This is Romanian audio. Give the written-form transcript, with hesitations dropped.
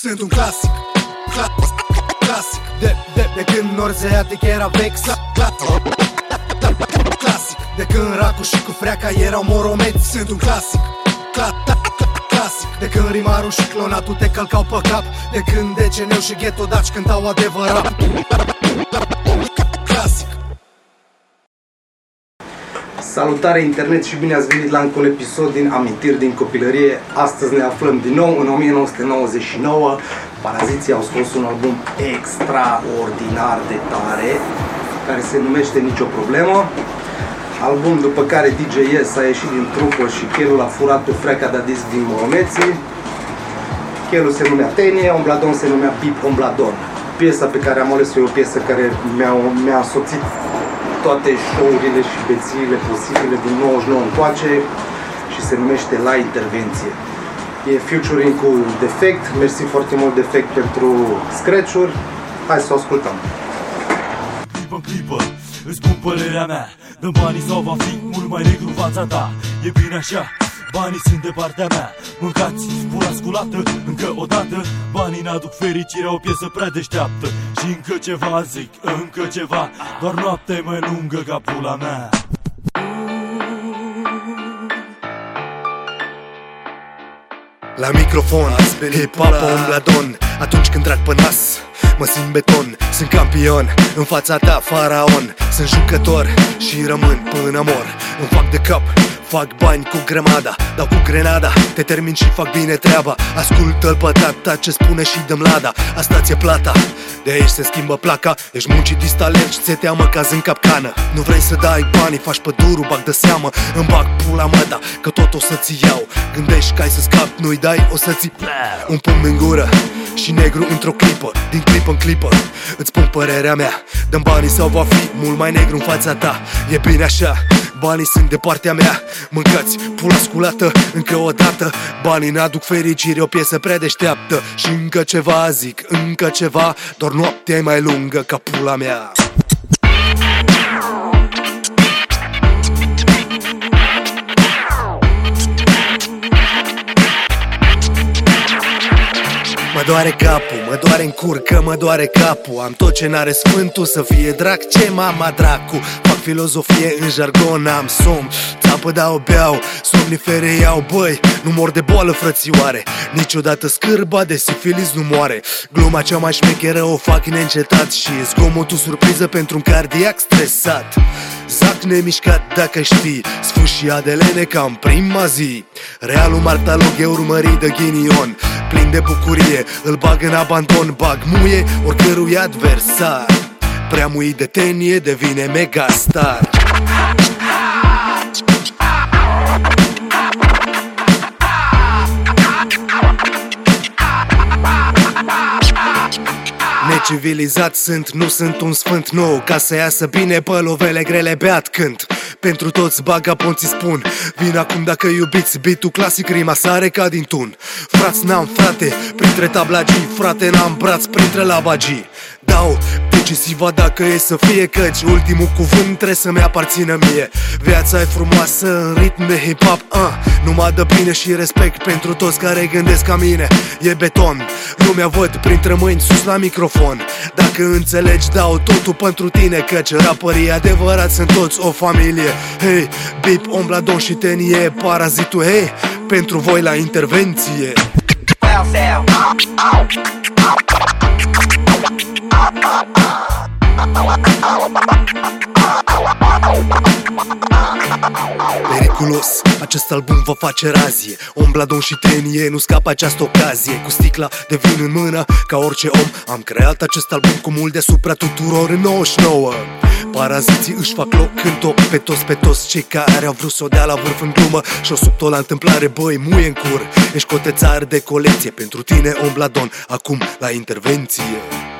Sunt un clasic, clasic. De când Norzeatic era vechi. Clasic. De când Racu și cu Freaca erau moromeți. Sunt un clasic, clasic. De când Rimarul și Clonatul te călcau pe cap. De când Deceneu și Ghetto Daci cântau adevărat. Clasic. Salutare internet și bine ați venit la încă un episod din Amintiri din copilărie. Astăzi ne aflăm din nou în 1999. Paraziții au scos un album extraordinar de tare care se numește Nicio Problemă. Album după care DJ Yes a ieșit din trupă și Chelu l-a furat pe Freaca de disc din Moromeții. Chelu se numea Tenie, Ombladon se numea Bip Ombladon. Piesa pe care am ales-o e o piesă care mi-a însoțit toate show-urile și bețiile posibile din 99 încoace și se numește La Intervenție. E featuring cu Defect, mersi foarte mult Defect pentru scratch-uri. Hai să o ascultăm. Clipă, îți spun părerea mea, dă banii sau va fi mult mai negru în fața ta. E bine așa, banii sunt de partea mea. Mâncați, spura sculată, încă o dată. Banii n-aduc fericirea, o piesă prea deșteaptă. Și încă ceva zic, încă ceva, doar noaptea e mai lungă ca pula mea. La microfon, hip-hop Ombladon. Atunci când trag pe nas, mă simt beton. Sunt campion, în fața ta faraon. Sunt jucător și rămân până mor. Îmi fac de cap, fac bani cu grămada. Dau cu grenada, te termin și fac bine treaba. Ascultă-l pe tata ce spune și dă-mi lada. Asta ți-e plata, de aici se schimbă placa. Ești muncit, talent și ți-e teamă caz în capcană. Nu vrei să dai banii, faci pădurul, bag de seamă. Îmi bag pula mă, da, că tot o să-ți iau. Gândești că ai să scapi, nu-i dai, o să-ți un pumn în gură și negru într-o clipă. Din clipă în clipă îți spun părerea mea. Dă-mi banii sau va fi mult mai negru în fața ta. E bine așa, banii sunt de partea mea. Mâncați, pula sculată, încă o dată. Banii n-aduc fericire, o piesă prea deșteaptă. Și încă ceva zic, încă ceva, doar noaptea e mai lungă ca pula mea. Mă doare capul, mă doare în curcă, mă doare capul. Am tot ce n-are sfântul, să fie drac, ce mama dracu. Fac filozofie în jargon, am somn, țapă dau beau, somnifere iau. Băi, nu mor de boală frățioare, niciodată scârba de sifilis nu moare. Gluma cea mai șmecheră o fac neîncetat și zgomotul surpriză pentru un cardiac stresat. Zac nemișcat dacă știi, sfâșia de lene ca în prima zi. Realul martalog e urmărit de ghinion, plin de bucurie, îl bag în abandon. Bag muie oricărui adversar, prea muit de Tenie devine megastar. Necivilizat sunt, nu sunt un sfânt nou. Ca să iasă bine pe lovele grele beat cânt. Pentru toți bagaponții spun, vin acum dacă iubiți beat-ul clasic, rima sare ca din tun. Frați n-am frate, printre tablagii, frate n-am braț printre lavagii. Dau decisiva dacă e să fie, căci ultimul cuvânt trebuie să-mi aparțină mie. Viața e frumoasă în ritm de hip-hop, numai dă bine și respect pentru toți care gândesc ca mine. E beton, lumea văd printre mâini sus la microfon. Dacă înțelegi, dau totul pentru tine, căci raperii adevărați sunt toți o familie. Hei, Bip, Ombladon și Tenie, Parazitul, hei, pentru voi La Intervenție. Periculos, acest album vă face razie. Ombladon și Tenie nu scapă această ocazie. Cu sticla de vin în mână, ca orice om, am creat acest album cu mult deasupra tuturor în 99. Paraziții își fac loc în top, pe toți cei care au vrut să o dea la vârf în glumă și o sub la întâmplare, băi, muie în cur. Ești cotețar de colecție, pentru tine Ombladon, acum La Intervenție.